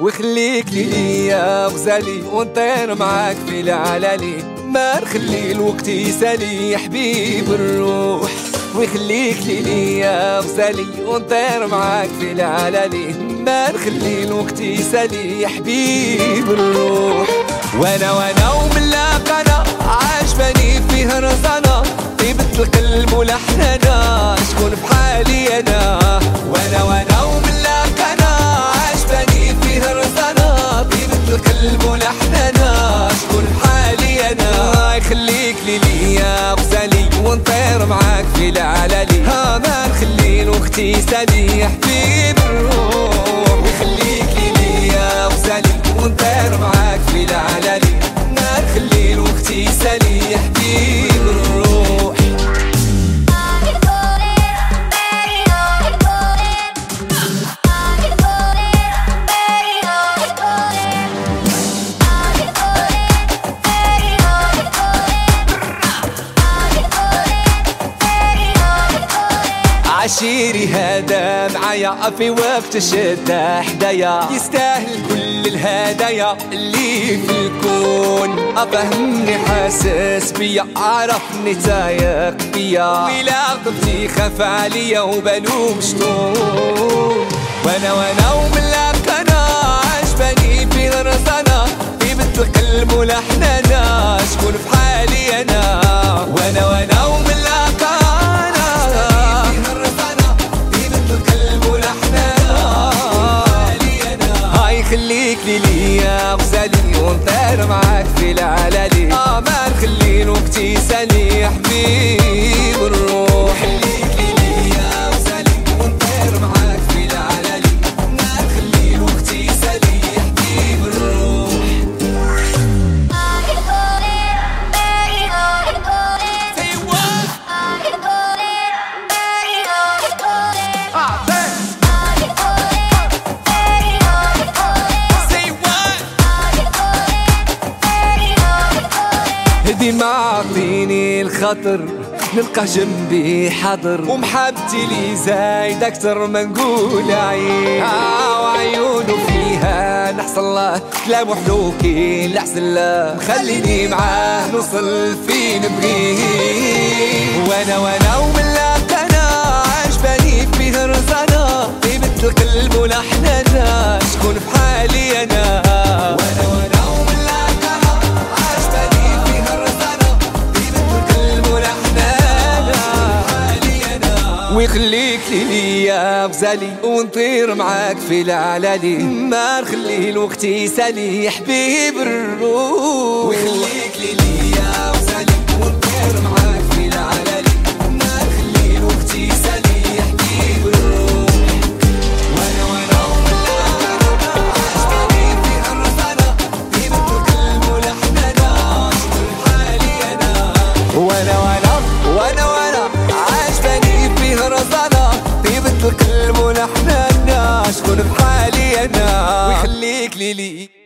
ويخليك لي يا غزالي ونطير معاك في العلالي، ما نخلي الوقت يسالي يا حبيب الروح. ويخليك لي يا غزالي ونطير معاك في العلالي، ما نخلي الوقت يسالي يا حبيب الروح. وانا وملاقنا عاجباني فيه رزانا، طيبة القلب ولحننا شكون بحالي انا. وانا وملاقنا عاجباني فيه رزانا، طيبة القلب ولحننا شكون بحالي انا. يخليك لي يا غزالي ونطير معاك في العلالي، ما نخلي الوقت يسالي يا حبيب الروح. ويخليك لي يا غزالي ونطير معاك في العلالي، ما نخلي الوقت يسالي يا حبيب الروح. عشيري هذا معايا في وقت الشدة حدايا، يستاهل كل الهدايا اللي في الكون. أفهمني حاسس بيا، عرفني تايق بيا، ولا غضبتي خاف عليا وبالو مشطون. وانا وملاقنا عجباني في رزانا، طيبة القلب ولحننا شكون في حالي انا. وانا وملاقنا خليك لي يا غزالي ونطير معاك في العلالي، ما نخلي الوقت يسالي يا حبيب الروح. خليك لي يا غزالي ونطير معاك في العلالي، ما نخلي الوقت يسالي يا حبيب الروح. ديما عطيني الخاطر نلقى جنبي حاضر، ومحبتي لي زايد اكتر ما نقول عين. وعيونه فيها نحصل الله كلام وحلوكي لحسن لا، خليني معاه نوصل فين نبغيه. وانا وملاقنا عجباني فيه رزانا، طيبة القلب ولحننا شكون بحالي انا. وانا ويخليك لي يا غزالي ونطير معاك في العلالي، ما نخلي الوقت يسالي يا حبيب الروح. ويخليك لي يا غزالي ونطير معاك في العلالي، ما نخلي الوقت يسالي يا حبيب الروح. وانا عجباني في الرزانة، طيبة القلب ولحننا شكون بحالي انا. وانا عجباني فيه رزانا، طيبة القلب ولحننا شكون بحالي انا. ويخليك لي